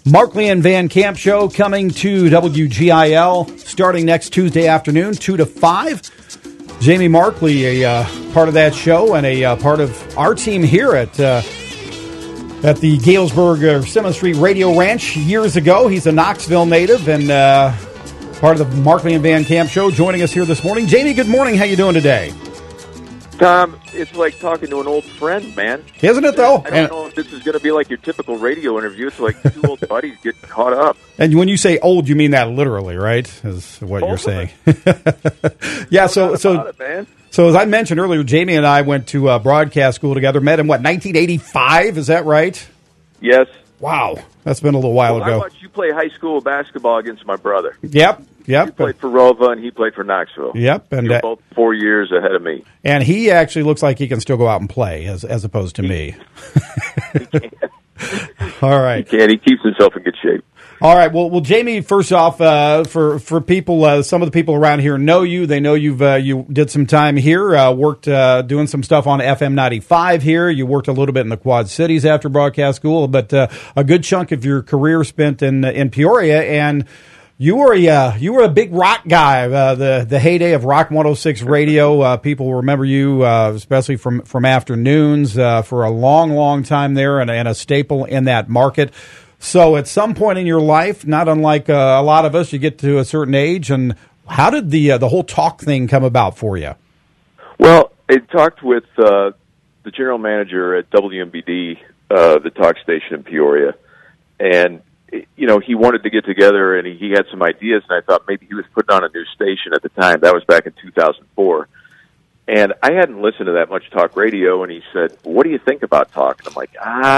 Markley and Van Camp show coming to WGIL starting next Tuesday afternoon, 2 to 5. Jamie Markley, a part of that show and a part of our team here at the Galesburg Simmons Street Radio Ranch years ago. He's a Knoxville native and part of the Markley and Van Camp show. Joining us here this morning. Jamie, good morning. How you doing today? Tom, it's like talking to an old friend, man. Isn't it, though? I don't know if this is going to be like your typical radio interview. It's like two old buddies getting caught up. And when you say old, you mean that literally, right? Is what you're saying. Yeah, so as I mentioned earlier, Jamie and I went to broadcast school together, met in, 1985? Is that right? Yes. Wow. That's been a little while ago. I watched you play high school basketball against my brother. Yep. You played for Rova, and he played for Knoxville. Yep. And you're both 4 years ahead of me. And he actually looks like he can still go out and play, as opposed to me. He can. All right. He can. He keeps himself in good shape. All right. Well, Jamie, first off, for people, some of the people around here know you. They know you did some time here, worked doing some stuff on FM 95 here. You worked a little bit in the Quad Cities after broadcast school, but a good chunk of your career spent in Peoria. And you were a big rock guy. The heyday of Rock 106 radio. People remember you, especially from afternoons, for a long time there, and a staple in that market. So at some point in your life, not unlike a lot of us, you get to a certain age. And how did the whole talk thing come about for you? Well, I talked with the general manager at WMBD, the talk station in Peoria, and he wanted to get together, and he had some ideas, and I thought maybe he was putting on a new station at the time. That was back in 2004. And I hadn't listened to that much talk radio, and he said, "What do you think about talk?" And I'm like,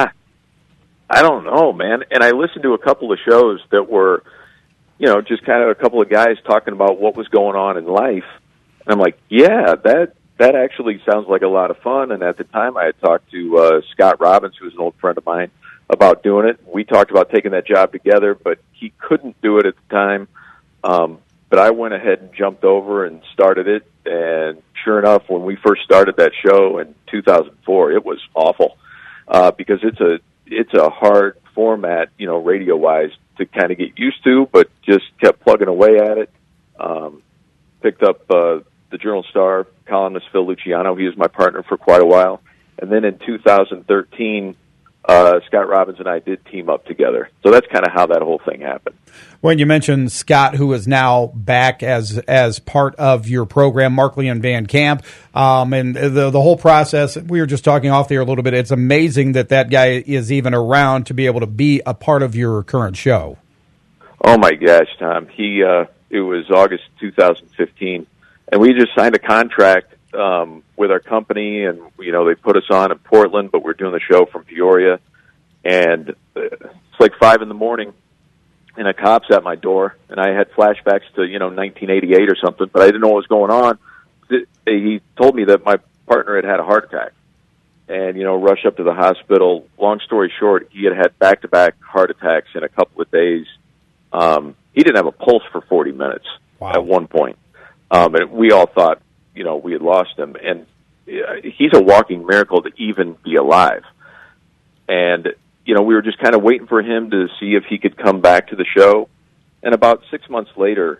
I don't know, man. And I listened to a couple of shows that were, just kind of a couple of guys talking about what was going on in life. And I'm like, yeah, that actually sounds like a lot of fun. And at the time I had talked to Scott Robbins, who was an old friend of mine, about doing it. We talked about taking that job together, but he couldn't do it at the time. But I went ahead and jumped over and started it. And sure enough, when we first started that show in 2004, it was awful because it's a hard format, radio-wise, to kind of get used to, but just kept plugging away at it. Picked up the Journal-Star columnist Phil Luciano. He was my partner for quite a while. And then in 2013, Scott Robbins and I did team up together. So that's kind of how that whole thing happened. When you mentioned Scott, who is now back as part of your program, Markley and Van Camp, and the whole process, we were just talking off the air a little bit. It's amazing that guy is even around to be able to be a part of your current show. Oh my gosh, Tom. It was August 2015, and we just signed a contract with our company, and they put us on in Portland, but we're doing the show from Peoria, and it's like 5 a.m, and a cop's at my door, and I had flashbacks to 1988 or something, but I didn't know what was going on. He told me that my partner had a heart attack, and rush up to the hospital. Long story short, he had back-to-back heart attacks in a couple of days. He didn't have a pulse for 40 minutes at one point, and we all thought we had lost him, and he's a walking miracle to even be alive. And, we were just kind of waiting for him to see if he could come back to the show. And about 6 months later,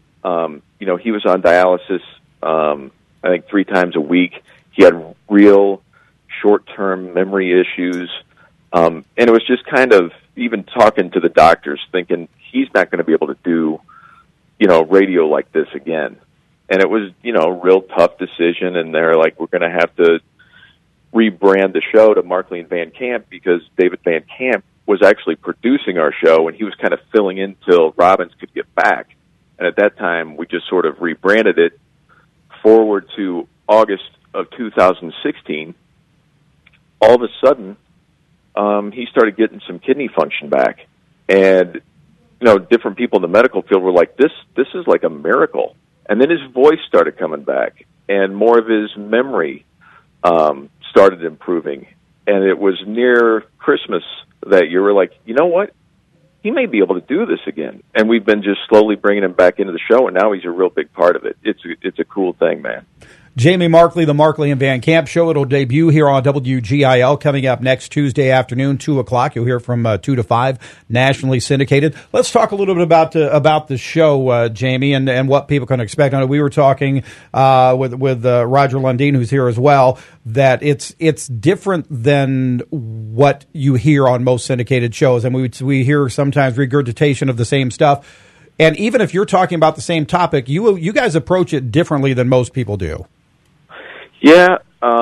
he was on dialysis, I think 3 times a week. He had real short-term memory issues. And it was just kind of even talking to the doctors, thinking he's not going to be able to do, radio like this again. And it was, a real tough decision, and they're like, we're going to have to rebrand the show to Markley and Van Camp because David Van Camp was actually producing our show, and he was kind of filling in till Robbins could get back. And at that time, we just sort of rebranded it forward to August of 2016. All of a sudden, he started getting some kidney function back. And, different people in the medical field were like, this is like a miracle. And then his voice started coming back, and more of his memory started improving. And it was near Christmas that year, we're like, you know what? He may be able to do this again. And we've been just slowly bringing him back into the show, and now he's a real big part of it. It's a cool thing, man. Jamie Markley, the Markley and Van Camp Show. It'll debut here on WGIL coming up next Tuesday afternoon, 2 o'clock. You'll hear from 2 to 5, nationally syndicated. Let's talk a little bit about the show, Jamie, and what people can expect on it. We were talking with Roger Lundeen, who's here as well, that it's different than what you hear on most syndicated shows. And we hear sometimes regurgitation of the same stuff. And even if you're talking about the same topic, you guys approach it differently than most people do. Yeah,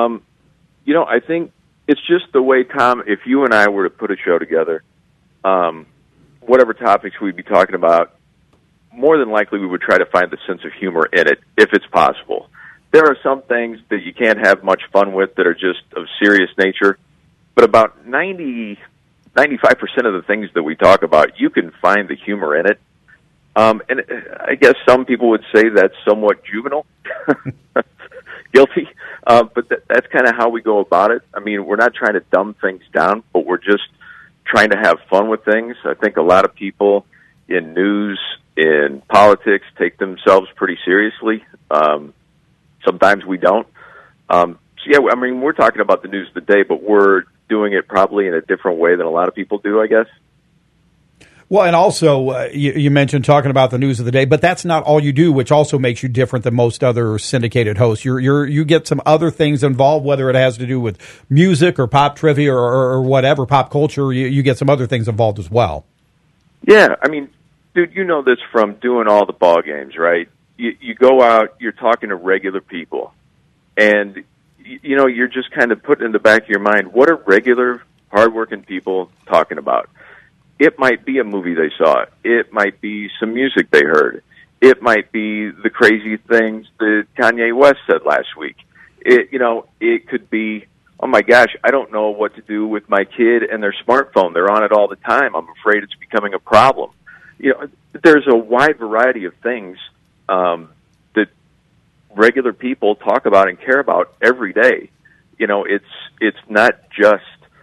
I think it's just the way, Tom, if you and I were to put a show together, whatever topics we'd be talking about, more than likely we would try to find the sense of humor in it, if it's possible. There are some things that you can't have much fun with that are just of serious nature, but about 95% of the things that we talk about, you can find the humor in it. And I guess some people would say that's somewhat juvenile. Guilty. But that's kind of how we go about it. I mean, we're not trying to dumb things down, but we're just trying to have fun with things. I think a lot of people in news, in politics, take themselves pretty seriously. Sometimes we don't. We're talking about the news of the day, but we're doing it probably in a different way than a lot of people do, I guess. Well, and also, you mentioned talking about the news of the day, but that's not all you do, which also makes you different than most other syndicated hosts. You get some other things involved, whether it has to do with music or pop trivia or whatever, pop culture. You get some other things involved as well. Yeah, I mean, dude, you know this from doing all the ball games, right? You go out, you're talking to regular people, and, you're just kind of putting in the back of your mind, what are regular, hardworking people talking about? It might be a movie they saw. It might be some music they heard. It might be the crazy things that Kanye West said last week. It could be, oh my gosh, I don't know what to do with my kid and their smartphone. They're on it all the time. I'm afraid it's becoming a problem. There's a wide variety of things that regular people talk about and care about every day. It's not just,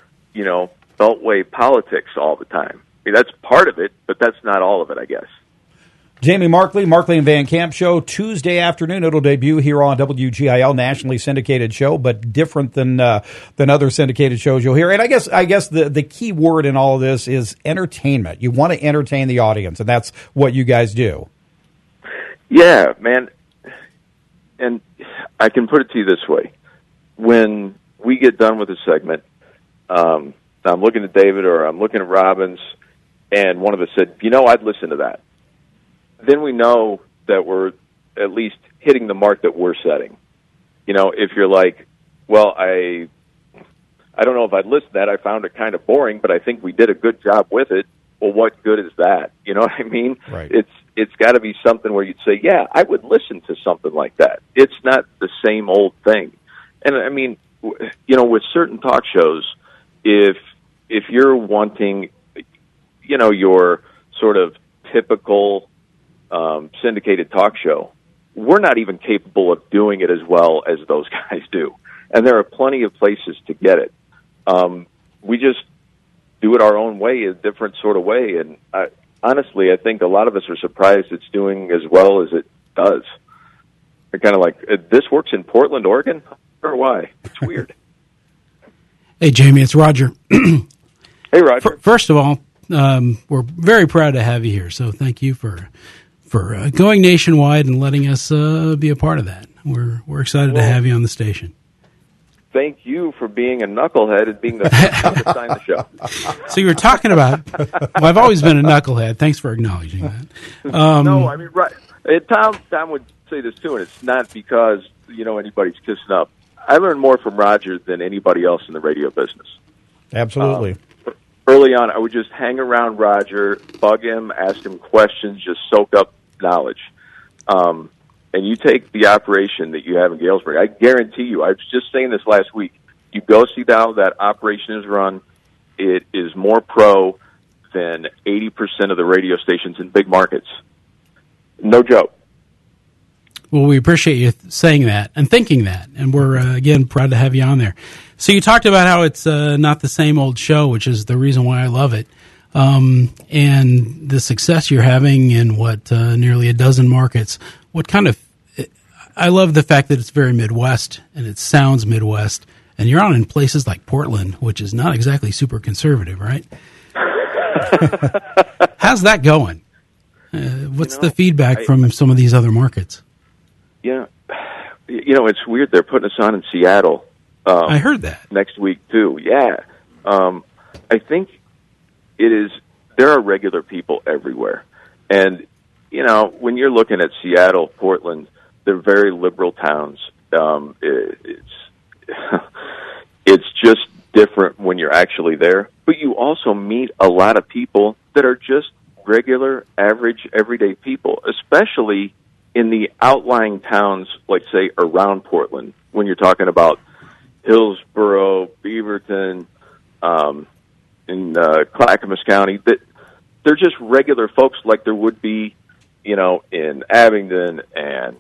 Beltway politics all the time. I mean, that's part of it, but that's not all of it, I guess. Jamie Markley, Markley and Van Camp Show, Tuesday afternoon. It'll debut here on WGIL, nationally syndicated show, but different than other syndicated shows you'll hear. And I guess the key word in all of this is entertainment. You want to entertain the audience, and that's what you guys do. Yeah, man. And I can put it to you this way. When we get done with a segment, I'm looking at David or I'm looking at Robbins, and one of us said, I'd listen to that. Then we know that we're at least hitting the mark that we're setting. If you're like, well, I don't know if I'd listen to that. I found it kind of boring, but I think we did a good job with it. Well, what good is that? You know what I mean? Right. It's got to be something where you'd say, yeah, I would listen to something like that. It's not the same old thing. And I mean, with certain talk shows, if you're wanting, your sort of typical syndicated talk show, we're not even capable of doing it as well as those guys do. And there are plenty of places to get it. We just do it our own way, a different sort of way. And honestly, I think a lot of us are surprised it's doing as well as it does. They're kind of like, this works in Portland, Oregon? Or why? It's weird. Hey, Jamie, it's Roger. Hey, Roger. First of all, we're very proud to have you here. So thank you for going nationwide and letting us be a part of that. We're excited to have you on the station. Thank you for being a knucklehead and being the first one to sign the show. So you were talking about, well, I've always been a knucklehead. Thanks for acknowledging that. No, I mean, right. Tom would say this too, and it's not because, anybody's kissing up. I learned more from Roger than anybody else in the radio business. Absolutely. Early on, I would just hang around Roger, bug him, ask him questions, just soak up knowledge. And you take the operation that you have in Galesburg, I guarantee you, I was just saying this last week, you go see how that operation is run, it is more pro than 80% of the radio stations in big markets. No joke. Well, we appreciate you saying that and thinking that, and we're, again, proud to have you on there. So you talked about how it's not the same old show, which is the reason why I love it, and the success you're having in, nearly a dozen markets. What kind of I love the fact that it's very Midwest and it sounds Midwest. And you're on in places like Portland, which is not exactly super conservative, right? How's that going? What's the feedback from some of these other markets? Yeah, it's weird. They're putting us on in Seattle. I heard that. Next week, too. Yeah. I think it is, there are regular people everywhere. And, when you're looking at Seattle, Portland, they're very liberal towns. It's just different when you're actually there. But you also meet a lot of people that are just regular, average, everyday people, especially in the outlying towns, like, say, around Portland, when you're talking about Hillsborough, Beaverton, in Clackamas County, that they're just regular folks like there would be, in Abingdon and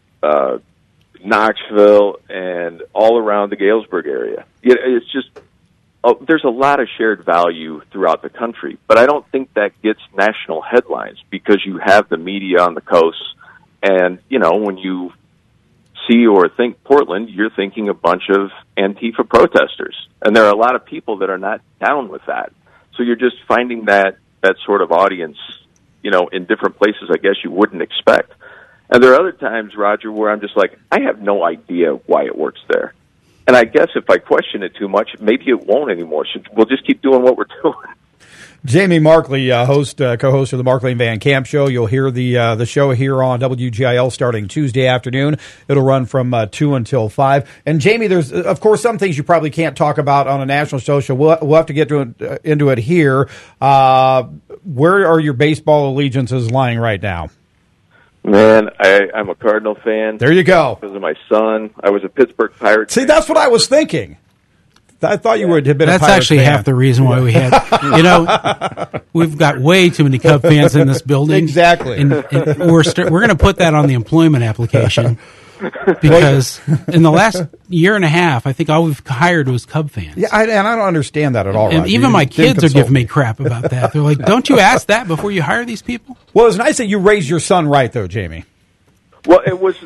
Knoxville and all around the Galesburg area. It's just, there's a lot of shared value throughout the country, but I don't think that gets national headlines because you have the media on the coast. And, when you see or think Portland, you're thinking a bunch of Antifa protesters. And there are a lot of people that are not down with that. So you're just finding that sort of audience, in different places I guess you wouldn't expect. And there are other times, Roger, where I'm just like, I have no idea why it works there. And I guess if I question it too much, maybe it won't anymore. So we'll just keep doing what we're doing. Jamie Markley, co-host of the Markley and Van Camp Show. You'll hear the show here on WGIL starting Tuesday afternoon. It'll run from 2 until 5. And Jamie, there's, of course, some things you probably can't talk about on a national show, so we'll have to get into it here. Where are your baseball allegiances lying right now? Man, I'm a Cardinal fan. There you go. Because of my son. I was a Pittsburgh Pirates fan. See, that's what I was thinking. I thought you would have been a Pirates That's actually fan. half the reason why we had, we've got way too many Cub fans in this building. Exactly. And we're going to put that on the employment application because in the last year and a half, I think all we've hired was Cub fans. Yeah, and I don't understand that at all. And Roger. even You my didn't kids are consult giving me crap about that. They're like, don't you ask that before you hire these people? Well, it's nice that you raised your son right, though, Jamie. Well, it was,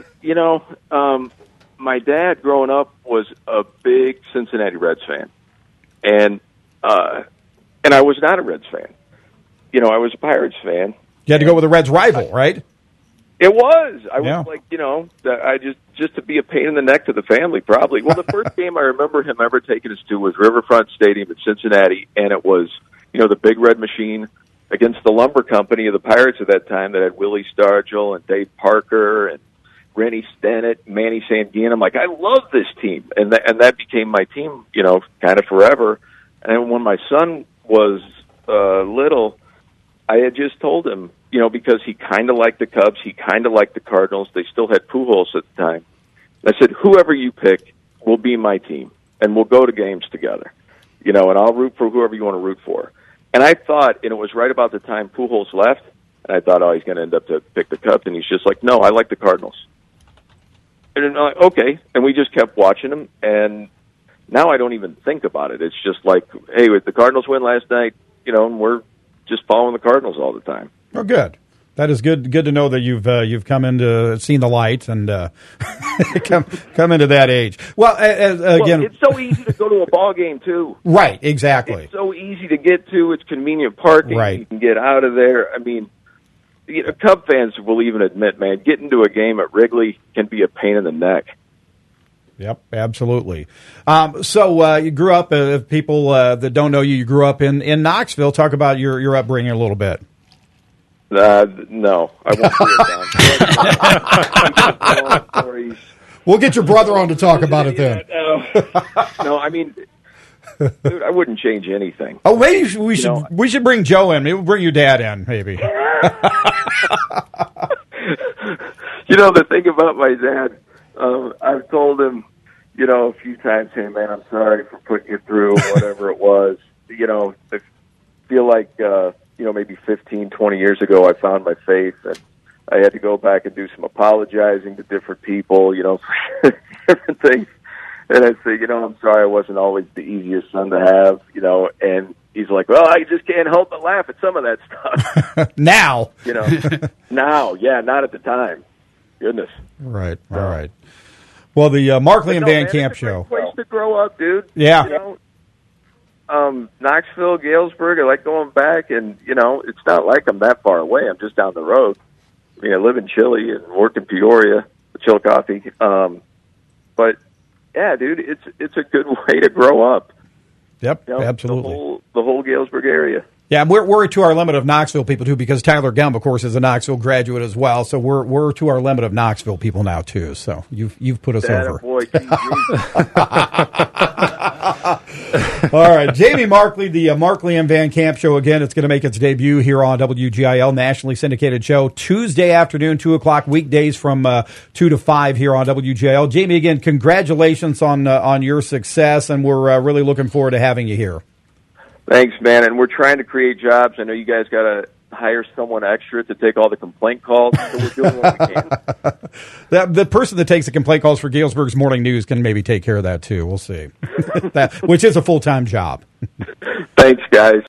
my dad growing up was a big Cincinnati Reds fan. And I was not a Reds fan. I was a Pirates fan. You had to go with a Reds rival, right? It was. I was like, I just to be a pain in the neck to the family, probably. Well, the first game I remember him ever taking us to was Riverfront Stadium in Cincinnati, and it was, the Big Red Machine against the Lumber Company of the Pirates at that time that had Willie Stargell and Dave Parker and Rennie Stennett, Manny Sanguin. I'm like, I love this team. And that became my team, kind of forever. And when my son was little, I had just told him, because he kind of liked the Cubs, he kind of liked the Cardinals. They still had Pujols at the time. I said, whoever you pick will be my team, and we'll go to games together, and I'll root for whoever you want to root for. And I thought, and it was right about the time Pujols left, and I thought, he's going to end up to pick the Cubs, and he's just like, no, I like the Cardinals. And I'm like, okay, and we just kept watching him, and now I don't even think about it. It's just like, hey, the Cardinals win last night, and we're just following the Cardinals all the time. Oh, good. That is good. Good to know that you've come into seen the light and come into that age. Well, again, it's so easy to go to a ball game too. Right, exactly. It's so easy to get to. It's convenient parking. Right. You can get out of there. I mean, Cub fans will even admit, man, getting to a game at Wrigley can be a pain in the neck. Yep, absolutely. So you grew up. People that don't know you, you grew up in Knoxville. Talk about your upbringing a little bit. No, I won't do it. We'll get your brother on to talk about it then. No, I mean, dude, I wouldn't change anything. Oh, maybe we should bring Joe in. Maybe we'll bring your dad in. Maybe. The thing about my dad, I've told him, a few times, hey man, I'm sorry for putting you through whatever it was. I feel like. Maybe 15, 20 years ago, I found my faith, and I had to go back and do some apologizing to different people, for different things. And I'd say, I'm sorry I wasn't always the easiest son to have, and he's like, well, I just can't help but laugh at some of that stuff. Now. Now, yeah, not at the time. goodness. Right. All right. Well, the Markley and Van Camp show. Place to grow up, dude. Yeah. You know, Knoxville, Galesburg. I like going back, and it's not like I'm that far away. I'm just down the road. I mean, I live in Chile and work in Peoria, Chillicothe. But yeah, dude, it's a good way to grow up. Yep, absolutely. The whole Galesburg area. Yeah, we're to our limit of Knoxville people too, because Tyler Gump, of course, is a Knoxville graduate as well. So we're to our limit of Knoxville people now too. So you've put us over. Boy, All right, Jamie Markley, the Markley and Van Camp show again. It's going to make its debut here on WGIL, nationally syndicated show, Tuesday afternoon, 2:00, weekdays from 2 to 5 here on WGIL. Jamie, again, congratulations on your success, and we're really looking forward to having you here. Thanks, man. And we're trying to create jobs. I know you guys got to hire someone extra to take all the complaint calls, so we're doing what we can. The person that takes the complaint calls for Galesburg's Morning News can maybe take care of that too. We'll see. Which is a full-time job. Thanks, guys.